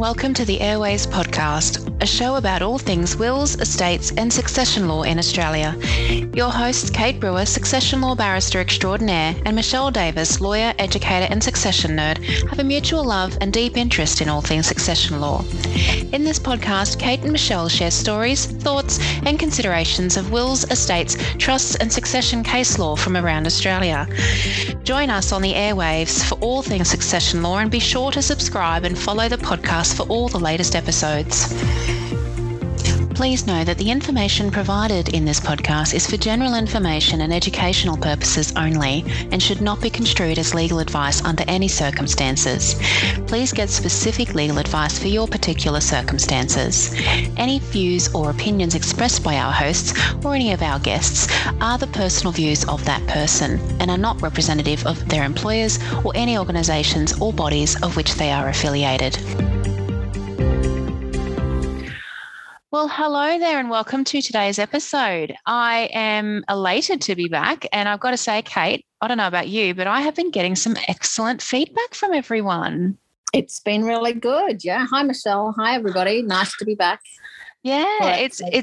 welcome to the Airways podcast, a show about all things wills, estates and succession law in Australia. Your hosts, Kate Brewer, succession law barrister extraordinaire, and Michelle Davis, lawyer, educator and succession nerd, have a mutual love and deep interest in all things succession law. In this podcast, Kate and Michelle share stories, thoughts and considerations of wills, estates, trusts and succession case law from around Australia. Join us on the airwaves for all things succession law and be sure to subscribe and follow the podcast for all the latest episodes. Please know that the information provided in this podcast is for general information and educational purposes only and should not be construed as legal advice under any circumstances. Please get specific legal advice for your particular circumstances. Any views or opinions expressed by our hosts or any of our guests are the personal views of that person and are not representative of their employers or any organisations or bodies of which they are affiliated. Well, hello there and welcome to today's episode. I am elated to be back and I've got to say, Kate, I don't know about you, but I have been getting some excellent feedback from everyone. It's been really good. Yeah. Hi, Michelle. Hi, everybody. Nice to be back. Yeah,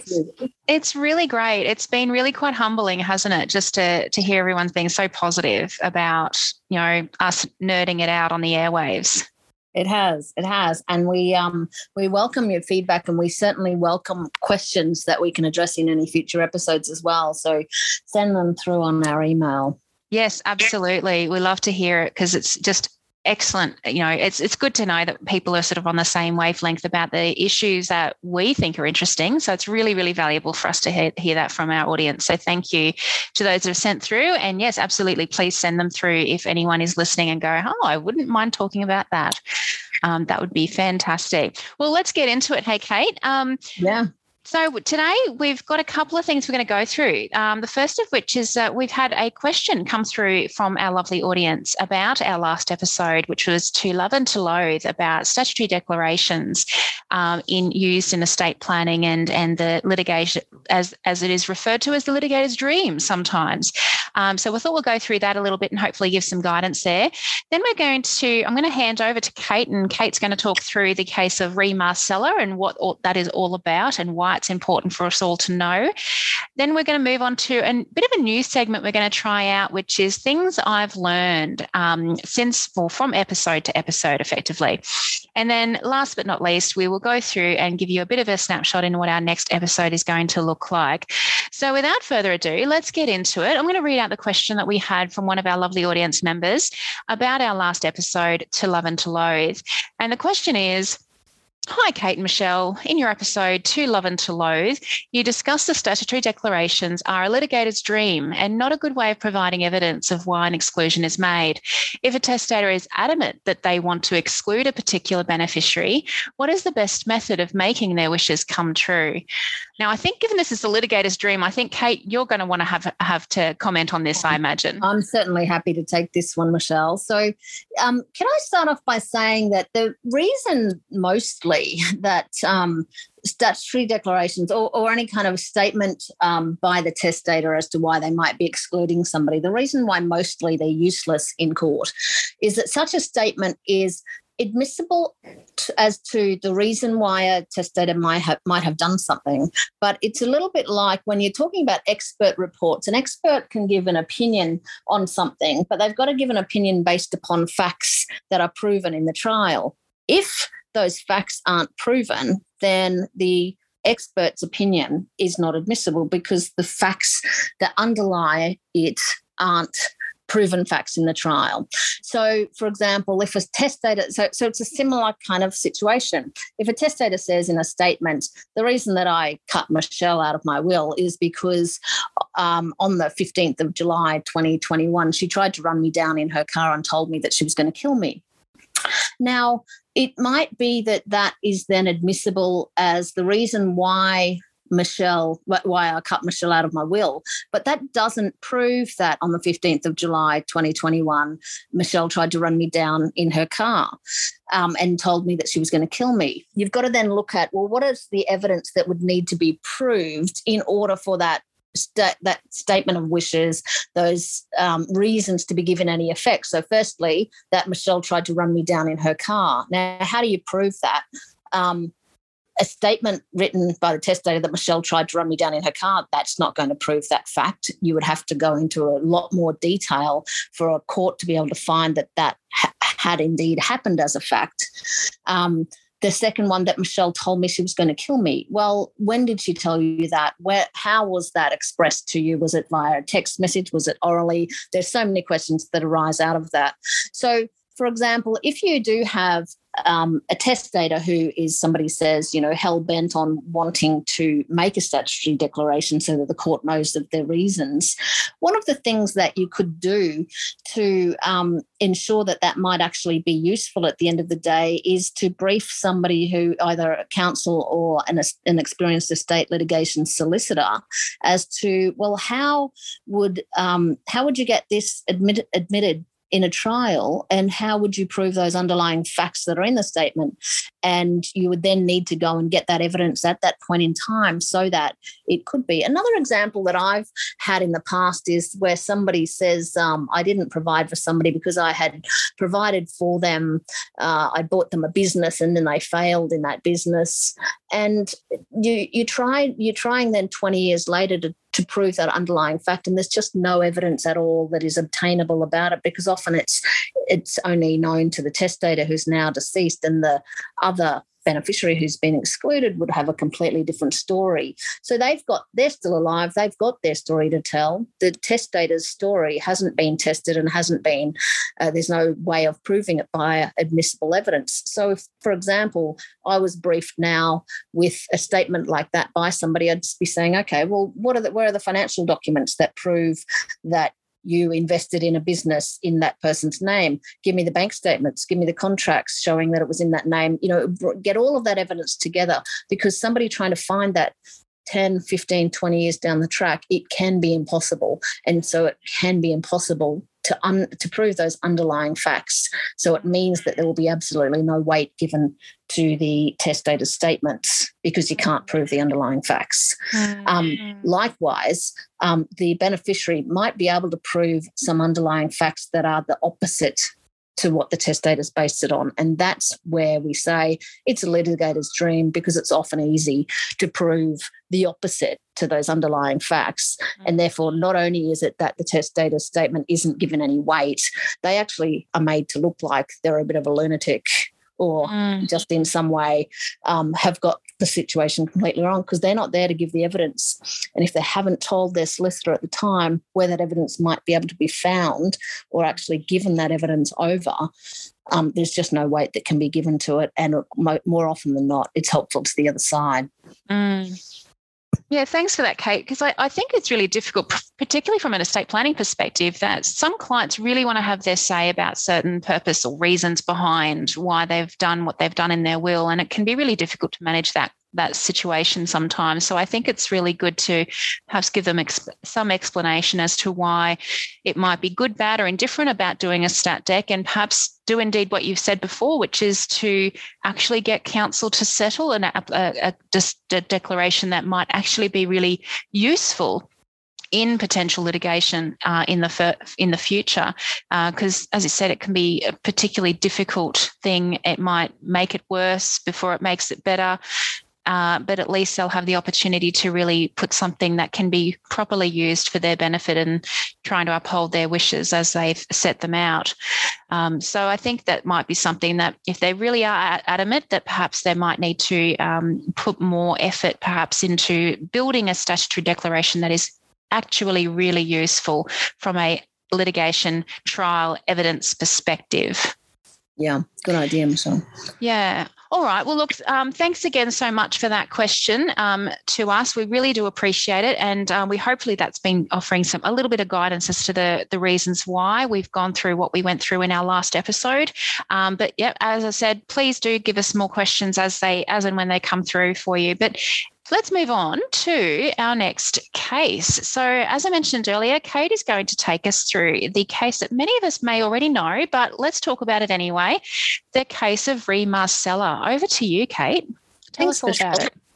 it's really great. It's been really quite humbling, hasn't it, just to hear everyone's being so positive about, you know, us nerding it out on the airwaves. It has. And we welcome your feedback and we certainly welcome questions that we can address in any future episodes as well. So send them through on our email. Yes, absolutely. We love to hear it because it's just excellent. You know, it's good to know that people are sort of on the same wavelength about the issues that we think are interesting. So it's really, really valuable for us to hear that from our audience. So thank you to those that have sent through. And yes, absolutely, please send them through if anyone is listening and go, oh, I wouldn't mind talking about that. That would be fantastic. Well, let's get into it. Hey, Kate. Yeah. So today we've got a couple of things we're going to go through. The first of which is we've had a question come through from our lovely audience about our last episode, which was To Love and To Loathe, about statutory declarations used in estate planning and the litigation, as it is referred to as the litigator's dream sometimes. So we thought we'll go through that a little bit and hopefully give some guidance there. Then I'm going to hand over to Kate, and Kate's going to talk through the case of Re Marcella and what that is all about and why it's important for us all to know. Then we're going to move on to a bit of a new segment we're going to try out, which is things I've learned from episode to episode, effectively. And then last but not least, we will go through and give you a bit of a snapshot in what our next episode is going to look like. So without further ado, let's get into it. I'm going to read out the question that we had from one of our lovely audience members about our last episode, To Love and To Loathe. And the question is, hi, Kate and Michelle. In your episode, To Love and To Loathe, you discuss the statutory declarations are a litigator's dream and not a good way of providing evidence of why an exclusion is made. If a testator is adamant that they want to exclude a particular beneficiary, what is the best method of making their wishes come true? Now, I think given this is the litigator's dream, I think, Kate, you're going to want to have to comment on this, I imagine. I'm certainly happy to take this one, Michelle. So can I start off by saying that the reason mostly that statutory declarations or any kind of statement by the testator as to why they might be excluding somebody, the reason why mostly they're useless in court is that such a statement is admissible as to the reason why a testator might have done something. But it's a little bit like when you're talking about expert reports. An expert can give an opinion on something, but they've got to give an opinion based upon facts that are proven in the trial. If those facts aren't proven, then the expert's opinion is not admissible because the facts that underlie it aren't proven facts in the trial. So, for example, if a testator, so it's a similar kind of situation. If a testator says in a statement, the reason that I cut Michelle out of my will is because on the 15th of July, 2021, she tried to run me down in her car and told me that she was going to kill me. Now, it might be that is then admissible as the reason why I cut Michelle out of my will, but that doesn't prove that on the 15th of July, 2021, Michelle tried to run me down in her car and told me that she was going to kill me. You've got to then look at, well, what is the evidence that would need to be proved in order for that that statement of wishes, those reasons to be given any effect. So firstly, that Michelle tried to run me down in her car. Now, how do you prove that? A statement written by the testator that Michelle tried to run me down in her car, that's not going to prove that fact. You would have to go into a lot more detail for a court to be able to find that had indeed happened as a fact. The second one, that Michelle told me she was going to kill me. Well, when did she tell you that? How was that expressed to you? Was it via a text message? Was it orally? There's so many questions that arise out of that. So, for example, if you do have a testator who is, somebody says, hell-bent on wanting to make a statutory declaration so that the court knows of their reasons, one of the things that you could do to ensure that might actually be useful at the end of the day is to brief somebody who, either a counsel or an experienced estate litigation solicitor, as to, well, how would you get this admitted in a trial, and how would you prove those underlying facts that are in the statement? And you would then need to go and get that evidence at that point in time so that it could be. Another example that I've had in the past is where somebody says, I didn't provide for somebody because I had provided for them. I bought them a business and then they failed in that business. And you're trying then 20 years later to prove that underlying fact, and there's just no evidence at all that is obtainable about it, because often it's only known to the testator who's now deceased, and the other beneficiary who's been excluded would have a completely different story. So they're still alive, they've got their story to tell. The testator's story hasn't been tested and hasn't been, there's no way of proving it by admissible evidence. So if, for example, I was briefed now with a statement like that by somebody, I'd just be saying, okay, well, where are the financial documents that prove that you invested in a business in that person's name? Give me the bank statements, give me the contracts showing that it was in that name. Get all of that evidence together, because somebody trying to find that 10, 15, 20 years down the track, it can be impossible. And so it can be impossible to prove those underlying facts. So it means that there will be absolutely no weight given to the testator's statements, because you can't prove the underlying facts. Likewise, the beneficiary might be able to prove some underlying facts that are the opposite to what the testator's based it on. And that's where we say it's a litigator's dream, because it's often easy to prove the opposite to those underlying facts. And therefore, not only is it that the testator's statement isn't given any weight, they actually are made to look like they're a bit of a lunatic, or just in some way have got the situation completely wrong, because they're not there to give the evidence. And if they haven't told their solicitor at the time where that evidence might be able to be found, or actually given that evidence over, there's just no weight that can be given to it. And more often than not, it's helpful to the other side. Yeah, thanks for that, Kate, because I think it's really difficult, particularly from an estate planning perspective, that some clients really want to have their say about certain purpose or reasons behind why they've done what they've done in their will, and it can be really difficult to manage that situation sometimes. So I think it's really good to perhaps give them some explanation as to why it might be good, bad, or indifferent about doing a stat dec, and perhaps do indeed what you've said before, which is to actually get counsel to settle a declaration that might actually be really useful in potential litigation in the future, because as you said, it can be a particularly difficult thing. It might make it worse before it makes it better. But at least they'll have the opportunity to really put something that can be properly used for their benefit and trying to uphold their wishes as they've set them out. So I think that might be something that, if they really are adamant, that perhaps they might need to put more effort perhaps into building a statutory declaration that is actually really useful from a litigation trial evidence perspective. Yeah, good idea, Michelle. Yeah. All right. Well, look, thanks again so much for that question to us. We really do appreciate it. And we hopefully that's been offering a little bit of guidance as to the reasons why we've gone through what we went through in our last episode. But yeah, as I said, please do give us more questions as and when they come through for you. But let's move on to our next case. So as I mentioned earlier, Kate is going to take us through the case that many of us may already know, but let's talk about it anyway, the case of Re Marcella. Over to you, Kate. Tell us all about it.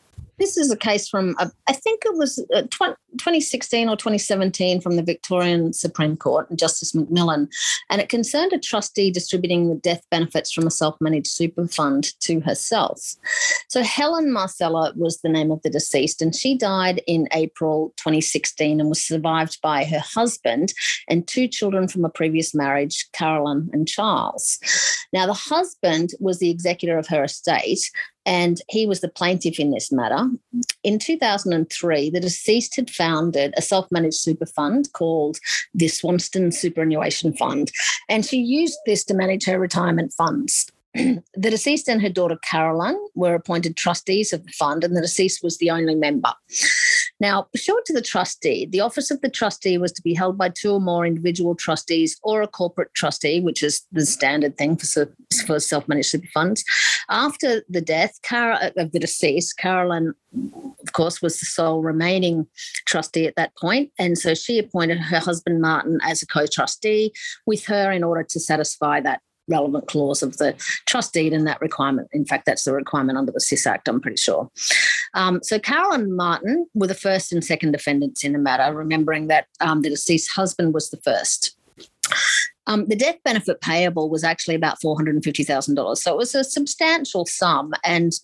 this is a case from, I think it was 2016 or 2017 from the Victorian Supreme Court, Justice Macmillan, and it concerned a trustee distributing the death benefits from a self-managed super fund to herself. So Helen Marcella was the name of the deceased, and she died in April 2016 and was survived by her husband and 2 children from a previous marriage, Carolyn and Charles. Now, the husband was the executor of her estate, and he was the plaintiff in this matter. In 2003, the deceased had founded a self-managed super fund called the Swanston Superannuation Fund, and she used this to manage her retirement funds. The deceased and her daughter Carolyn were appointed trustees of the fund, and the deceased was the only member. Now, pursuant to the trustee, the office of the trustee was to be held by 2 or more individual trustees or a corporate trustee, which is the standard thing for self-managed super funds. After the death of the deceased, Carolyn, of course, was the sole remaining trustee at that point, and so she appointed her husband Martin as a co-trustee with her in order to satisfy that relevant clause of the trust deed and that requirement. In fact, that's the requirement under the SIS Act, I'm pretty sure. So Carolyn and Martin were the first and second defendants in the matter, remembering that the deceased husband was the first. The death benefit payable was actually about $450,000. So it was a substantial sum. And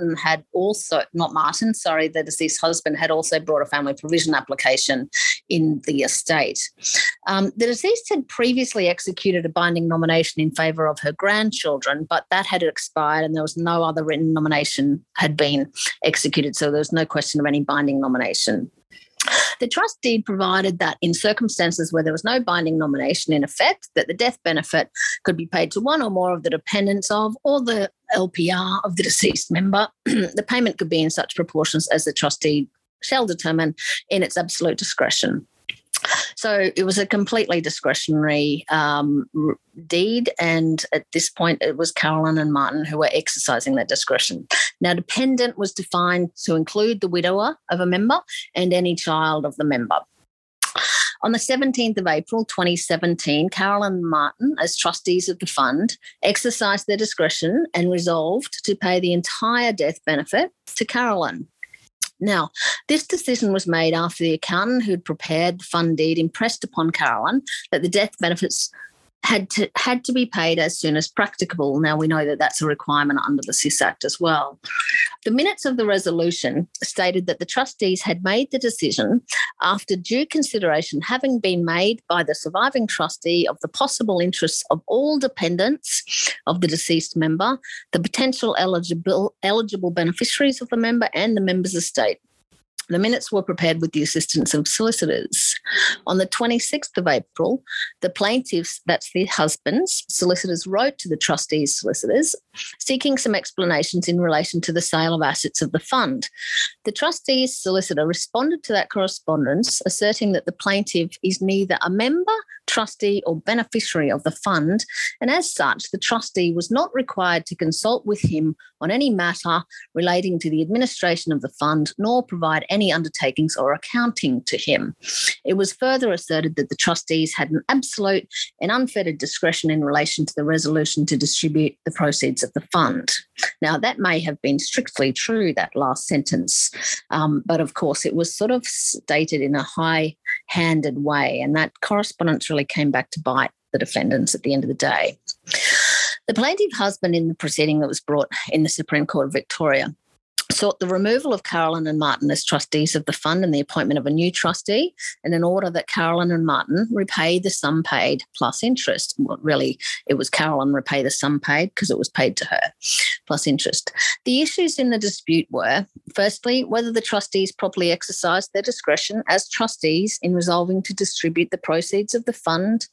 the deceased husband had also brought a family provision application in the estate. The deceased had previously executed a binding nomination in favour of her grandchildren, but that had expired and there was no other written nomination had been executed. So there was no question of any binding nomination. The trust deed provided that in circumstances where there was no binding nomination in effect, that the death benefit could be paid to one or more of the dependents of or the LPR of the deceased member. The payment could be in such proportions as the trustee shall determine in its absolute discretion. So it was a completely discretionary deed, and at this point it was Carolyn and Martin who were exercising that discretion. Now, dependent was defined to include the widower of a member and any child of the member. On the 17th of April 2017, Carolyn and Martin, as trustees of the fund, exercised their discretion and resolved to pay the entire death benefit to Carolyn. Now, this decision was made after the accountant who'd prepared the fund deed impressed upon Carolyn that the death benefits had to be paid as soon as practicable. Now, we know that that's a requirement under the SIS Act as well. The minutes of the resolution stated that the trustees had made the decision after due consideration having been made by the surviving trustee of the possible interests of all dependents of the deceased member, the potential eligible beneficiaries of the member, and the member's estate. The minutes were prepared with the assistance of solicitors. On the 26th of April, the plaintiffs, that's the husbands, solicitors wrote to the trustees' solicitors seeking some explanations in relation to the sale of assets of the fund. The trustees' solicitor responded to that correspondence, asserting that the plaintiff is neither a member, trustee or beneficiary of the fund, and as such, the trustee was not required to consult with him on any matter relating to the administration of the fund, nor provide any undertakings or accounting to him. It was further asserted that the trustees had an absolute and unfettered discretion in relation to the resolution to distribute the proceeds of the fund. Now, that may have been strictly true, that last sentence, but of course it was sort of stated in a high-handed way, and that correspondence really came back to bite the defendants at the end of the day. The plaintiff husband in the proceeding that was brought in the Supreme Court of Victoria sought the removal of Carolyn and Martin as trustees of the fund and the appointment of a new trustee, and in order that Carolyn and Martin repay the sum paid plus interest. Well, really, it was Carolyn repay the sum paid because it was paid to her plus interest. The issues in the dispute were, firstly, whether the trustees properly exercised their discretion as trustees in resolving to distribute the proceeds of the fund,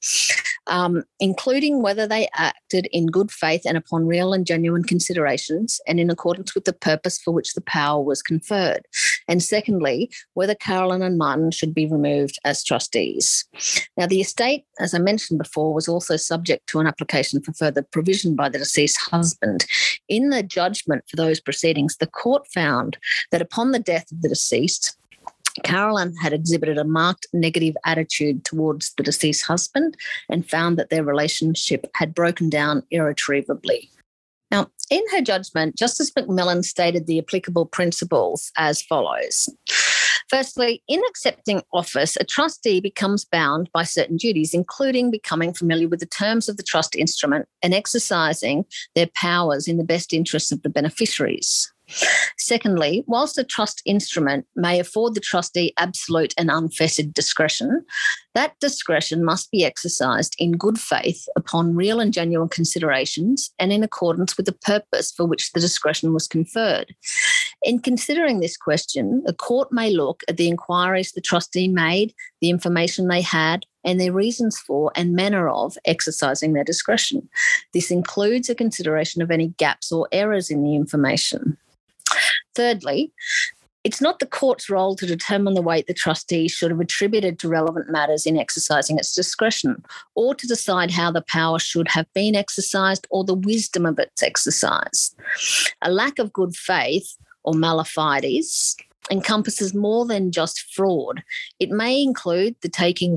including whether they acted in good faith and upon real and genuine considerations and in accordance with the purpose for which the power was conferred. And secondly, whether Carolyn and Martin should be removed as trustees. Now, the estate, as I mentioned before, was also subject to an application for further provision by the deceased husband. In the judgment for those proceedings, the court found that upon the death of the deceased, Carolyn had exhibited a marked negative attitude towards the deceased husband and found that their relationship had broken down irretrievably. Now, in her judgment, Justice Macmillan stated the applicable principles as follows. Firstly, in accepting office, a trustee becomes bound by certain duties, including becoming familiar with the terms of the trust instrument and exercising their powers in the best interests of the beneficiaries. Secondly, whilst a trust instrument may afford the trustee absolute and unfettered discretion, that discretion must be exercised in good faith upon real and genuine considerations and in accordance with the purpose for which the discretion was conferred. In considering this question, the court may look at the inquiries the trustee made, the information they had, and their reasons for and manner of exercising their discretion. This includes a consideration of any gaps or errors in the information. Thirdly, it's not the court's role to determine the weight the trustee should have attributed to relevant matters in exercising its discretion, or to decide how the power should have been exercised or the wisdom of its exercise. A lack of good faith or mala-fides encompasses more than just fraud. It may include the taking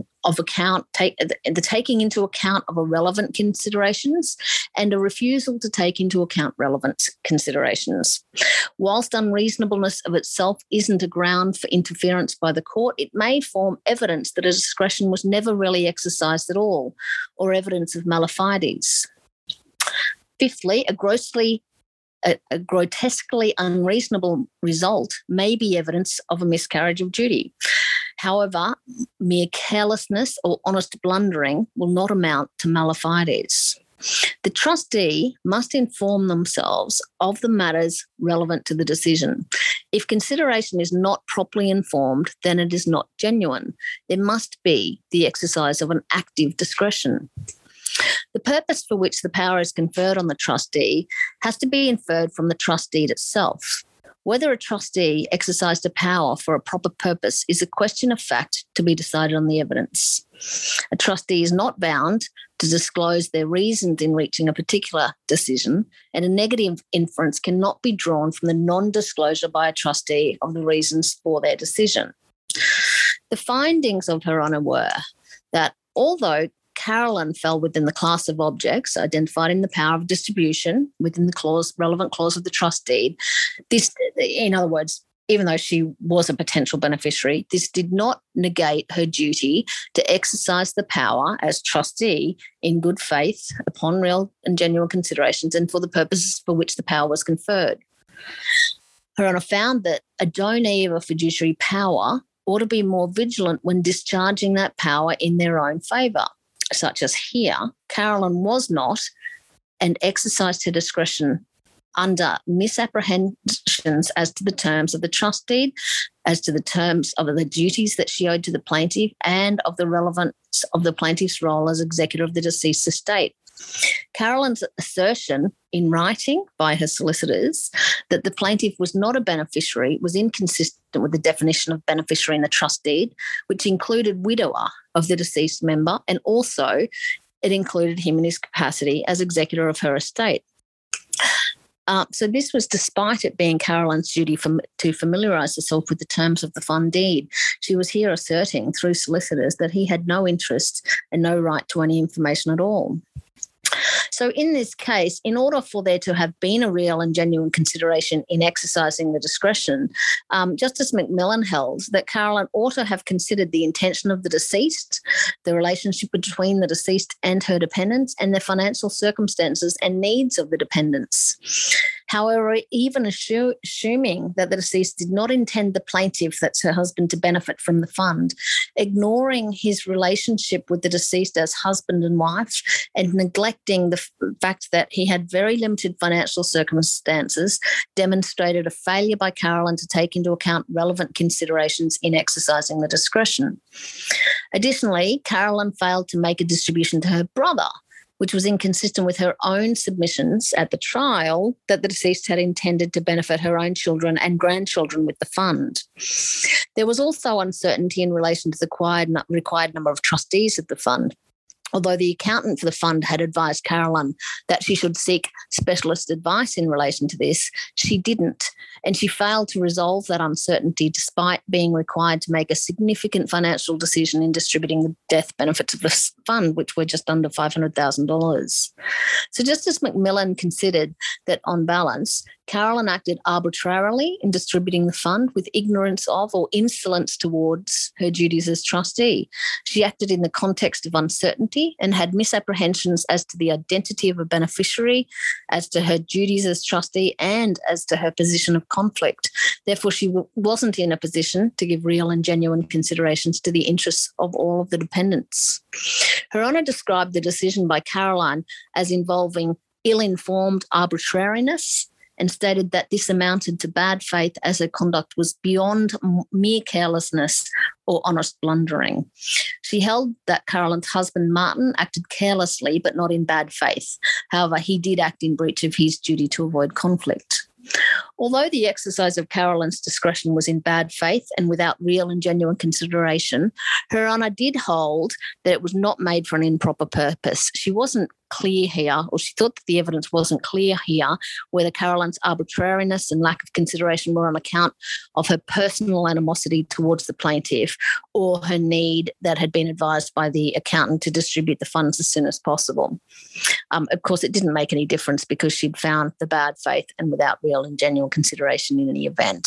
into account of irrelevant considerations and a refusal to take into account relevant considerations. Whilst unreasonableness of itself isn't a ground for interference by the court, it may form evidence that a discretion was never really exercised at all, or evidence of mala-fides. Fifthly, a grotesquely unreasonable result may be evidence of a miscarriage of duty. However, mere carelessness or honest blundering will not amount to mala-fides. The trustee must inform themselves of the matters relevant to the decision. If consideration is not properly informed, then it is not genuine. There must be the exercise of an active discretion. The purpose for which the power is conferred on the trustee has to be inferred from the trust deed itself. Whether a trustee exercised a power for a proper purpose is a question of fact to be decided on the evidence. A trustee is not bound to disclose their reasons in reaching a particular decision, and a negative inference cannot be drawn from the non-disclosure by a trustee of the reasons for their decision. The findings of Her Honour were that although Carolyn fell within the class of objects identified in the power of distribution within the relevant clause of the trust deed, this, in other words, even though she was a potential beneficiary, this did not negate her duty to exercise the power as trustee in good faith upon real and genuine considerations and for the purposes for which the power was conferred. Her Honour found that a donee of a fiduciary power ought to be more vigilant when discharging that power in their own favour, such as here, Carolyn was not and exercised her discretion under misapprehensions as to the terms of the trust deed, as to the terms of the duties that she owed to the plaintiff, and of the relevance of the plaintiff's role as executor of the deceased estate. Carolyn's assertion in writing by her solicitors that the plaintiff was not a beneficiary was inconsistent with the definition of beneficiary in the trust deed, which included widower of the deceased member, and also it included him in his capacity as executor of her estate. So this was despite it being Carolyn's duty to familiarise herself with the terms of the fund deed. She was here asserting through solicitors that he had no interest and no right to any information at all. So in this case, in order for there to have been a real and genuine consideration in exercising the discretion, Justice Macmillan held that Carolyn ought to have considered the intention of the deceased, the relationship between the deceased and her dependents, and the financial circumstances and needs of the dependents. However, even assuming that the deceased did not intend the plaintiff, that's her husband, to benefit from the fund, ignoring his relationship with the deceased as husband and wife and neglecting the fact that he had very limited financial circumstances, demonstrated a failure by Carolyn to take into account relevant considerations in exercising the discretion. Additionally, Carolyn failed to make a distribution to her brother, which was inconsistent with her own submissions at the trial that the deceased had intended to benefit her own children and grandchildren with the fund. There was also uncertainty in relation to the required number of trustees of the fund. Although the accountant for the fund had advised Carolyn that she should seek specialist advice in relation to this, she didn't, and she failed to resolve that uncertainty despite being required to make a significant financial decision in distributing the death benefits of the fund, which were just under $500,000. So Justice McMillan considered that on balance, Carolyn acted arbitrarily in distributing the fund with ignorance of or insolence towards her duties as trustee. She acted in the context of uncertainty and had misapprehensions as to the identity of a beneficiary, as to her duties as trustee, and as to her position of conflict. Therefore, she wasn't in a position to give real and genuine considerations to the interests of all of the dependents. Her Honour described the decision by Caroline as involving ill-informed arbitrariness, and stated that this amounted to bad faith as her conduct was beyond mere carelessness or honest blundering. She held that Carolyn's husband, Martin, acted carelessly but not in bad faith. However, he did act in breach of his duty to avoid conflict. Although the exercise of Carolyn's discretion was in bad faith and without real and genuine consideration, Her Honour did hold that it was not made for an improper purpose. She wasn't clear here, or she thought that the evidence wasn't clear here, whether Carolyn's arbitrariness and lack of consideration were on account of her personal animosity towards the plaintiff or her need that had been advised by the accountant to distribute the funds as soon as possible. Of course, it didn't make any difference because she'd found the bad faith and without real and genuine consideration in any event.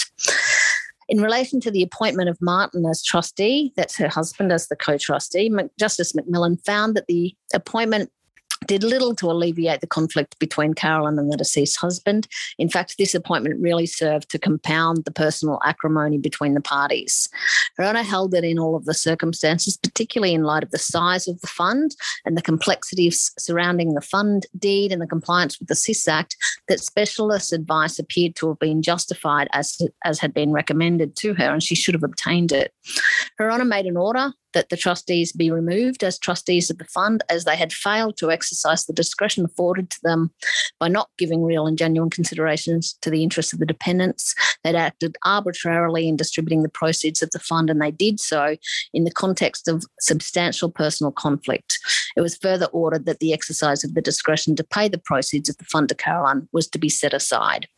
In relation to the appointment of Martin as trustee, that's her husband as the co-trustee, Justice McMillan found that the appointment did little to alleviate the conflict between Carolyn and the deceased husband. In fact, this appointment really served to compound the personal acrimony between the parties. Her Honour held that in all of the circumstances, particularly in light of the size of the fund and the complexities surrounding the fund deed and the compliance with the SIS Act, that specialist advice appeared to have been justified as had been recommended to her, and she should have obtained it. Her Honour made an order that the trustees be removed as trustees of the fund as they had failed to exercise the discretion afforded to them by not giving real and genuine considerations to the interests of the dependents. They'd acted arbitrarily in distributing the proceeds of the fund, and they did so in the context of substantial personal conflict. It was further ordered that the exercise of the discretion to pay the proceeds of the fund to Caroline was to be set aside.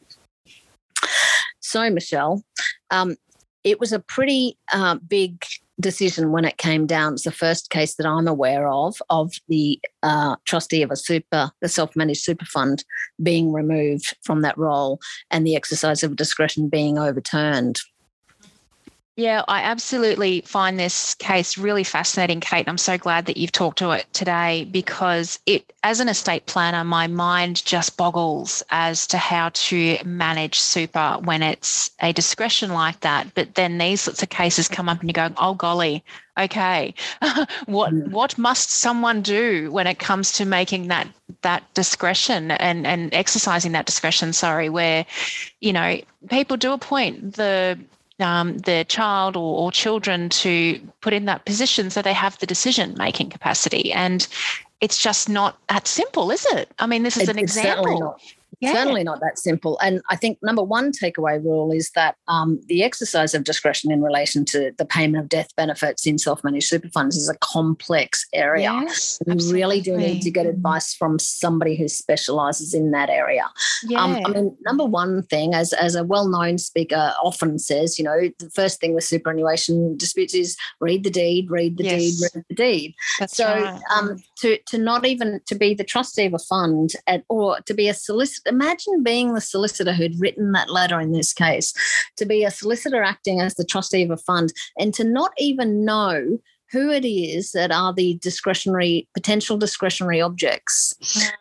So, Michelle, it was a pretty big decision when it came down. It's the first case that I'm aware of the trustee of the self-managed super fund being removed from that role and the exercise of discretion being overturned. Yeah, I absolutely find this case really fascinating, Kate. I'm so glad that you've talked to it today because as an estate planner, my mind just boggles as to how to manage super when it's a discretion like that. But then these sorts of cases come up and you go, oh, golly, okay, what must someone do when it comes to making that discretion and exercising that discretion, where, people do appoint the child or children to put in that position so they have the decision-making capacity. And it's just not that simple, is it? I mean, this is an example. Certainly not. Yeah. Certainly not that simple. And I think number one takeaway rule is that the exercise of discretion in relation to the payment of death benefits in self-managed super funds is a complex area. Yes, we really do need to get advice from somebody who specialises in that area. Yeah. I mean, number one thing, as a well-known speaker often says, the first thing with superannuation disputes is read the deed, read the deed, read the deed. That's right. To not even to be the trustee of a fund or to be a solicitor. Imagine being the solicitor who'd written that letter in this case, to be a solicitor acting as the trustee of a fund and to not even know who it is that are the potential discretionary objects.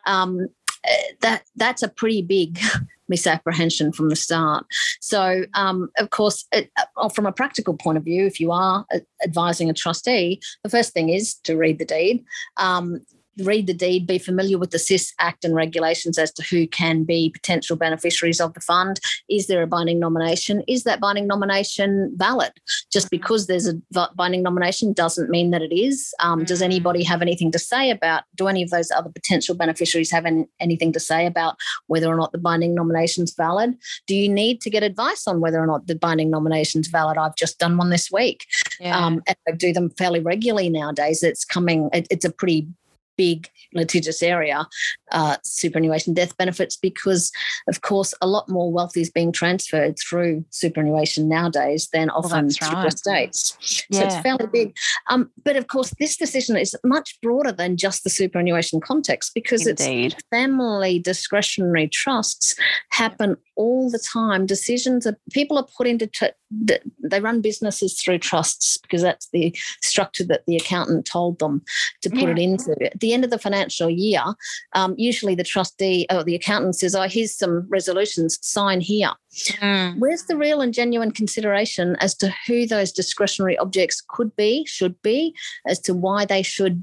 That's a pretty big misapprehension from the start. So, of course, from a practical point of view, if you are advising a trustee, the first thing is to read the deed. Read the deed, be familiar with the SIS Act and regulations as to who can be potential beneficiaries of the fund. Is there a binding nomination? Is that binding nomination valid? Just because there's a binding nomination doesn't mean that it is. Does anybody have anything to say do any of those other potential beneficiaries have anything to say about whether or not the binding nomination is valid? Do you need to get advice on whether or not the binding nomination is valid? I've just done one this week. And I do them fairly regularly nowadays. It's a pretty big litigious area, superannuation death benefits, because, of course, a lot more wealth is being transferred through superannuation nowadays than often through estates. So it's fairly big. But, of course, this decision is much broader than just the superannuation context, because it's family discretionary trusts happen all the time. Decisions are, people are put into, they run businesses through trusts because that's the structure that the accountant told them to put it into. At the end of the financial year, usually the trustee or the accountant says, oh, here's some resolutions, sign here. Where's the real and genuine consideration as to who those discretionary objects could be, should be, as to why they should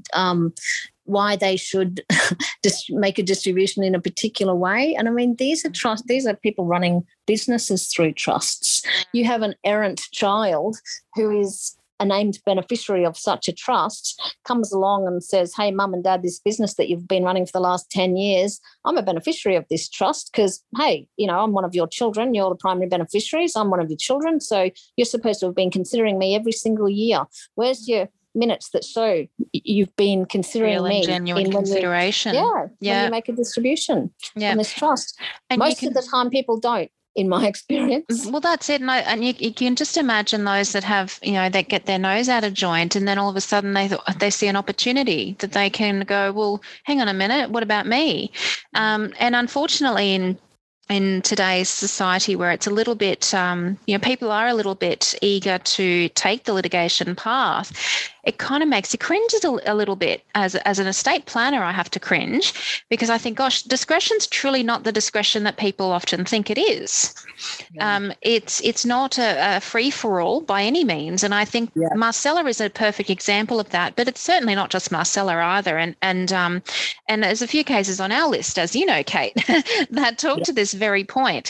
just make a distribution in a particular way? And I mean, these are people running businesses through trusts. You have an errant child who is a named beneficiary of such a trust, comes along and says, hey, mum and dad, this business that you've been running for the last 10 years, I'm a beneficiary of this trust because, hey, I'm one of your children. You're the primary beneficiaries. I'm one of your children. So you're supposed to have been considering me every single year. Where's your minutes that show you've been considering real me? And genuine consideration. When you make a distribution from this trust. And most of the time people don't, in my experience. Well, that's it. And you can just imagine those that have, that get their nose out of joint, and then all of a sudden they see an opportunity that they can go, well, hang on a minute, what about me? And unfortunately, in today's society, where it's a little bit, people are a little bit eager to take the litigation path, it kind of makes you cringe a little bit. As an estate planner, I have to cringe because I think, gosh, discretion's truly not the discretion that people often think it is. Yeah. It's not a free-for-all by any means. And I think Marcella is a perfect example of that, but it's certainly not just Marcella either. And there's a few cases on our list, as you know, Kate, that talk to this very point.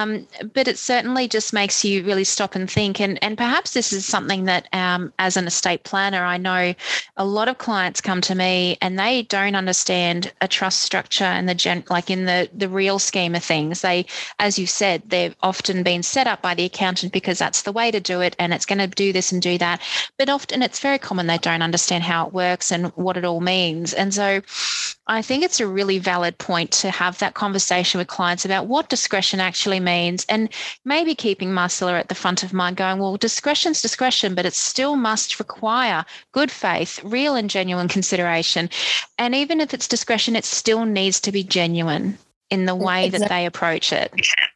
But it certainly just makes you really stop and think. And perhaps this is something that as an estate planner, I know a lot of clients come to me and they don't understand a trust structure and in the real scheme of things. They, as you said, they've often been set up by the accountant because that's the way to do it and it's going to do this and do that. But often it's very common they don't understand how it works and what it all means. And so I think it's a really valid point to have that conversation with clients about what discretion actually means, and maybe keeping Marcella at the front of mind going, well, discretion's discretion, but it still must require good faith, real and genuine consideration. And even if it's discretion, it still needs to be genuine in the way that they approach it.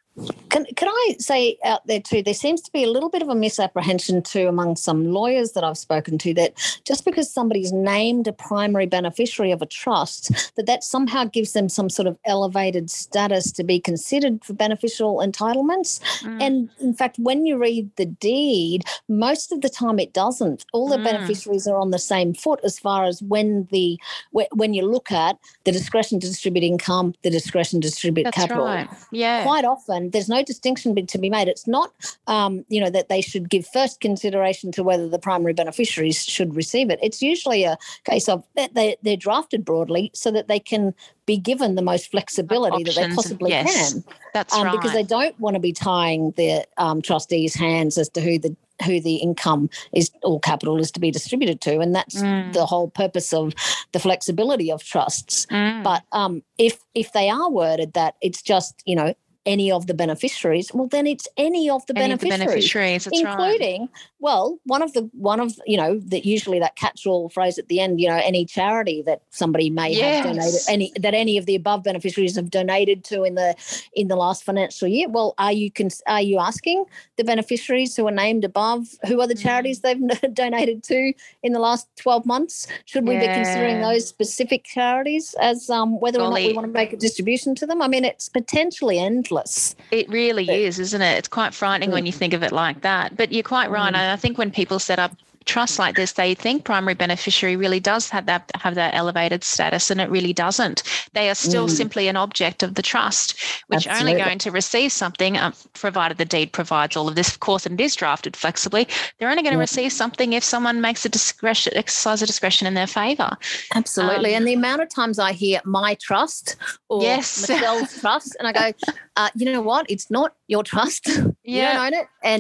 Can I say out there too, there seems to be a little bit of a misapprehension too among some lawyers that I've spoken to, that just because somebody's named a primary beneficiary of a trust, that somehow gives them some sort of elevated status to be considered for beneficial entitlements. And in fact, when you read the deed, most of the time it doesn't. All the beneficiaries are on the same foot as far as when you look at the discretion to distribute income, the discretion to distribute capital. Right. Yeah. Quite often there's no distinction to be made. It's not, that they should give first consideration to whether the primary beneficiaries should receive it. It's usually a case of they're drafted broadly so that they can be given the most flexibility that they possibly can. That's right. Because they don't want to be tying the trustees' hands as to who the income is or capital is to be distributed to. And that's the whole purpose of the flexibility of trusts. But if they are worded that it's just, any of the beneficiaries, well, then it's any of the beneficiaries, that's including, right. Well, one of the that usually that catch-all phrase at the end, any charity that somebody may have donated, any of the above beneficiaries have donated to in the last financial year. Well, are you asking the beneficiaries who are named above who are the charities they've donated to in the last 12 months? Should we be considering those specific charities as whether or not we want to make a distribution to them? I mean, it's potentially endless. It really is, isn't it? It's quite frightening when you think of it like that. But you're quite right. I think when people set up trusts like this, they think primary beneficiary really does have that elevated status, and it really doesn't. They are still simply an object of the trust, which are only going to receive something, provided the deed provides all of this, of course, and it is drafted flexibly. They're only going to receive something if someone makes exercise a discretion in their favour. Absolutely. And the amount of times I hear my trust or Michelle's trust, and I go, you know what? It's not your trust. You don't own it, and you're not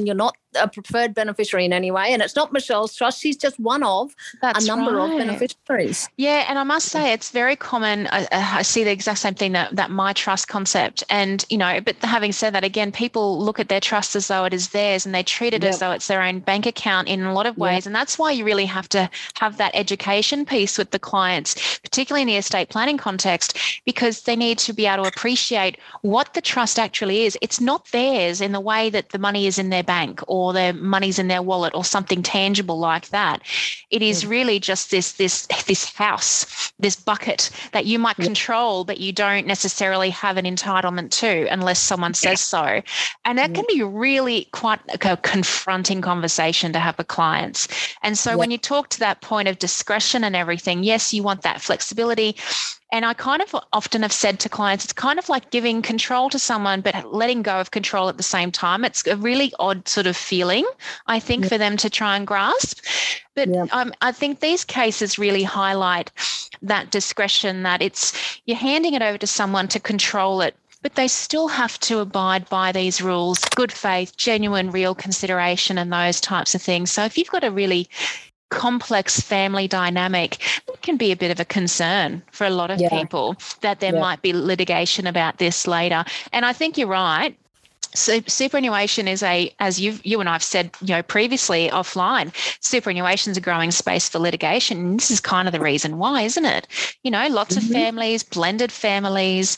a preferred beneficiary in any way, and it's not Michelle's trust. She's just one of a number of beneficiaries. Yeah, and I must say it's very common. I see the exact same thing, that my trust concept. And, but having said that, again, people look at their trust as though it is theirs, and they treat it as though it's their own bank account in a lot of ways. And that's why you really have to have that education piece with the clients, particularly in the estate planning context, because they need to be able to appreciate what the trust actually is. It's not theirs in the way that the money is in their bank or their money's in their wallet or something tangible like that. It is really just this house, this bucket that you might control, but you don't necessarily have an entitlement to unless someone says so. And that can be really quite a confronting conversation to have with clients. And so when you talk to that point of discretion and everything, yes, you want that flexibility. And I kind of often have said to clients, it's kind of like giving control to someone, but letting go of control at the same time. It's a really odd sort of feeling, I think, for them to try and grasp. But I think these cases really highlight that discretion, that you're handing it over to someone to control it, but they still have to abide by these rules, good faith, genuine, real consideration, and those types of things. So if you've got a really complex family dynamic, it can be a bit of a concern for a lot of people that there might be litigation about this later. And I think you're right. So superannuation is as you and I've said, previously offline, superannuation is a growing space for litigation. And this is kind of the reason why, isn't it? Lots of families, blended families,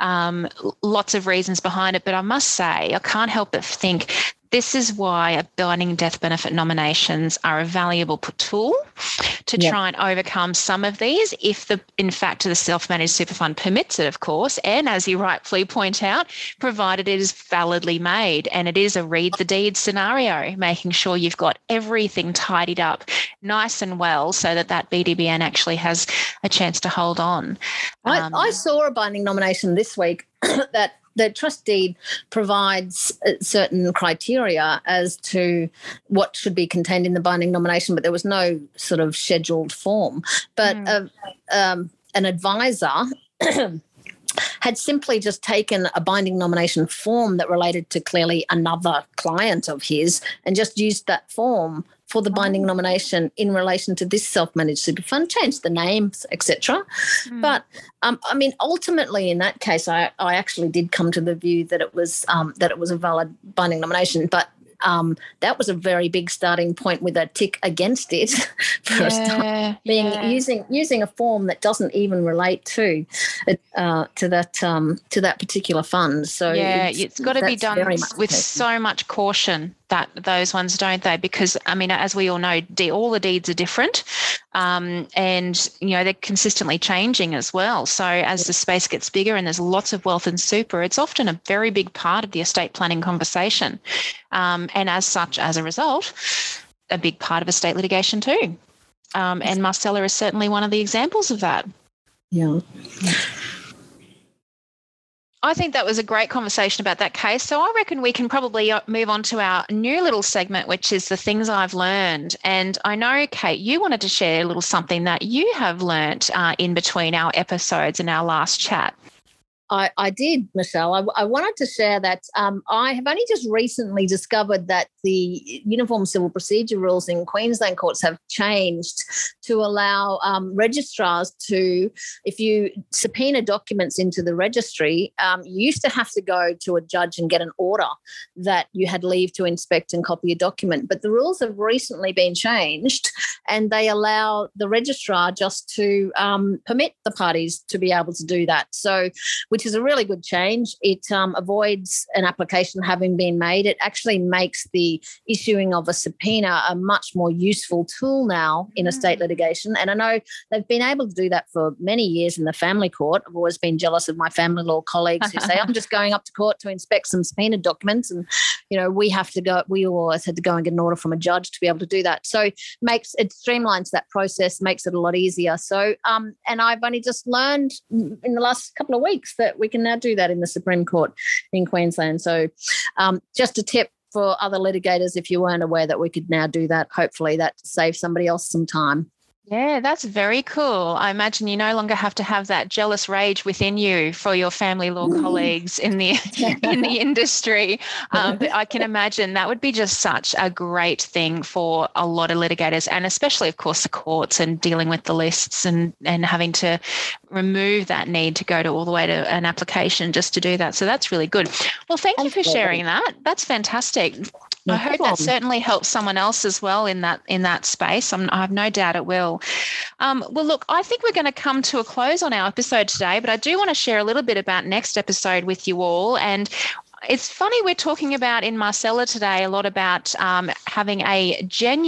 lots of reasons behind it. But I must say, I can't help but think this is why binding death benefit nominations are a valuable tool to try and overcome some of these, if in fact the self-managed super fund permits it, of course, and as you rightfully point out, provided it is validly made and it is a read the deed scenario, making sure you've got everything tidied up nice and well so that BDBN actually has a chance to hold on. I saw a binding nomination this week that the trust deed provides certain criteria as to what should be contained in the binding nomination, but there was no sort of scheduled form. But an advisor had simply just taken a binding nomination form that related to clearly another client of his and just used that form for the binding nomination in relation to this self-managed super fund, changed the names, etc. But ultimately in that case, I actually did come to the view that it was a valid binding nomination, but that was a very big starting point with a tick against it for a start, using a form that doesn't even relate to that particular fund. So it's got to be done with so much caution. Those ones, don't they? Because as we all know, all the deeds are different, and they're consistently changing as well. So as the space gets bigger and there's lots of wealth and super, it's often a very big part of the estate planning conversation, and as such, as a result, a big part of estate litigation too. And Marcella is certainly one of the examples of that. Yeah. I think that was a great conversation about that case. So I reckon we can probably move on to our new little segment, which is the things I've learned. And I know, Kate, you wanted to share a little something that you have learnt in between our episodes and our last chat. I did, Michelle. I wanted to share that I have only just recently discovered that the Uniform Civil Procedure rules in Queensland courts have changed to allow registrars to, if you subpoena documents into the registry, you used to have to go to a judge and get an order that you had leave to inspect and copy a document. But the rules have recently been changed and they allow the registrar just to permit the parties to be able to do that. So, which is a really good change. It avoids an application having been made. It actually makes the issuing of a subpoena a much more useful tool now in estate litigation. And I know they've been able to do that for many years in the family court. I've always been jealous of my family law colleagues who say, I'm just going up to court to inspect some subpoena documents. And, we always had to go and get an order from a judge to be able to do that. So it streamlines that process, makes it a lot easier. So, and I've only just learned in the last couple of weeks that we can now do that in the Supreme Court in Queensland. So just a tip for other litigators, if you weren't aware that we could now do that, hopefully that saves somebody else some time. Yeah, that's very cool. I imagine you no longer have to have that jealous rage within you for your family law colleagues in the industry. But I can imagine that would be just such a great thing for a lot of litigators, and especially, of course, the courts and dealing with the lists and having to remove that need to go to all the way to an application just to do that. So that's really good. Well, thank you for sharing that. That's fantastic. I hope that certainly helps someone else as well in that space. I have no doubt it will. Well, look, I think we're going to come to a close on our episode today, but I do want to share a little bit about next episode with you all. And it's funny, we're talking about in Marcella today a lot about having a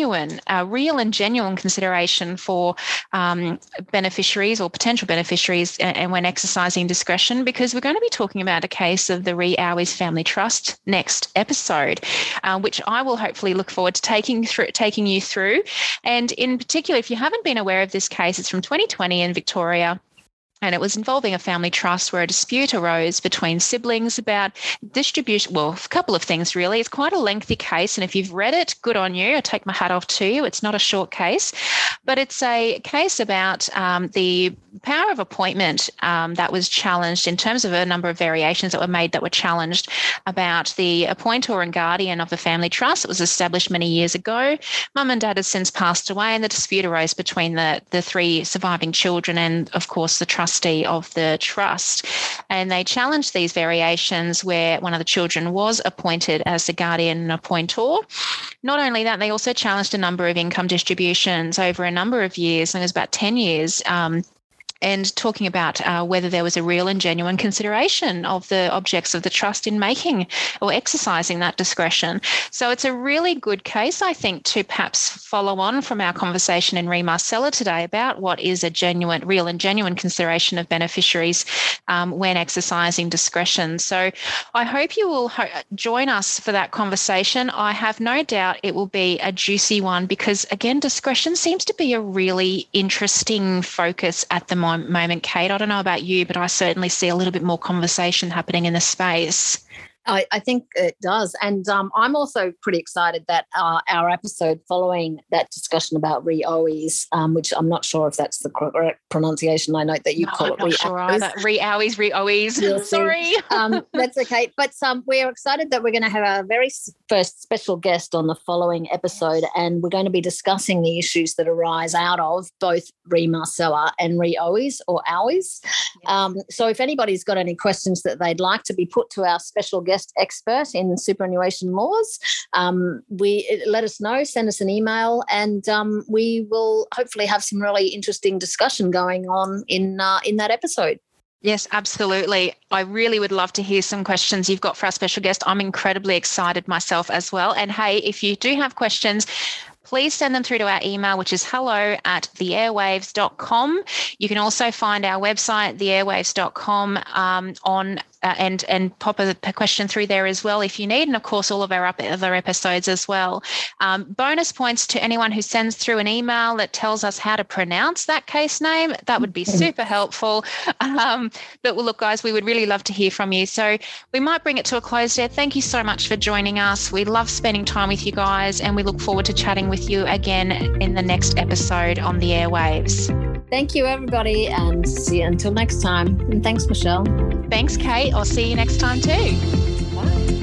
real and genuine consideration for beneficiaries or potential beneficiaries and when exercising discretion, because we're going to be talking about a case of the Ree Owies Family Trust next episode, which I will hopefully look forward to taking you through. And in particular, if you haven't been aware of this case, it's from 2020 in Victoria. And it was involving a family trust where a dispute arose between siblings about distribution. Well, a couple of things, really. It's quite a lengthy case. And if you've read it, good on you. I take my hat off to you. It's not a short case, but it's a case about the power of appointment that was challenged in terms of a number of variations that were made that were challenged about the appointor and guardian of the family trust. It was established many years ago. Mum and Dad had since passed away, and the dispute arose between the three surviving children and, of course, the trustee of the trust. And they challenged these variations where one of the children was appointed as the guardian and appointor. Not only that, they also challenged a number of income distributions over a number of years, and it was about 10 years, and talking about whether there was a real and genuine consideration of the objects of the trust in making or exercising that discretion. So it's a really good case, I think, to perhaps follow on from our conversation in Ree Marcella today about what is a real and genuine consideration of beneficiaries when exercising discretion. So I hope you will join us for that conversation. I have no doubt it will be a juicy one because, again, discretion seems to be a really interesting focus at the moment, Kate. I don't know about you, but I certainly see a little bit more conversation happening in the space. I think it does. And I'm also pretty excited that our episode following that discussion about Ree Owies, which I'm not sure if that's the correct pronunciation. I note that you call it Ree Owies. Ree Owies. Sorry. That's okay. But we're excited that we're going to have our very first special guest on the following episode, and we're going to be discussing the issues that arise out of both Ree Marcella and Ree Owies or Owies. Yes. So if anybody's got any questions that they'd like to be put to our special guest expert in superannuation laws, let us know, send us an email, and we will hopefully have some really interesting discussion going on in that episode. Yes, absolutely. I really would love to hear some questions you've got for our special guest. I'm incredibly excited myself as well. And hey, if you do have questions, please send them through to our email, which is hello@theairwaves.com. You can also find our website, theairwaves.com, and pop a question through there as well if you need. And of course, all of our other episodes as well. Bonus points to anyone who sends through an email that tells us how to pronounce that case name. That would be super helpful. But well, look, guys, we would really love to hear from you. So we might bring it to a close there. Thank you so much for joining us. We love spending time with you guys, and we look forward to chatting with you again in the next episode on the airwaves. Thank you, everybody, and see you until next time. And thanks, Michelle. Thanks, Kate. I'll see you next time too. Bye.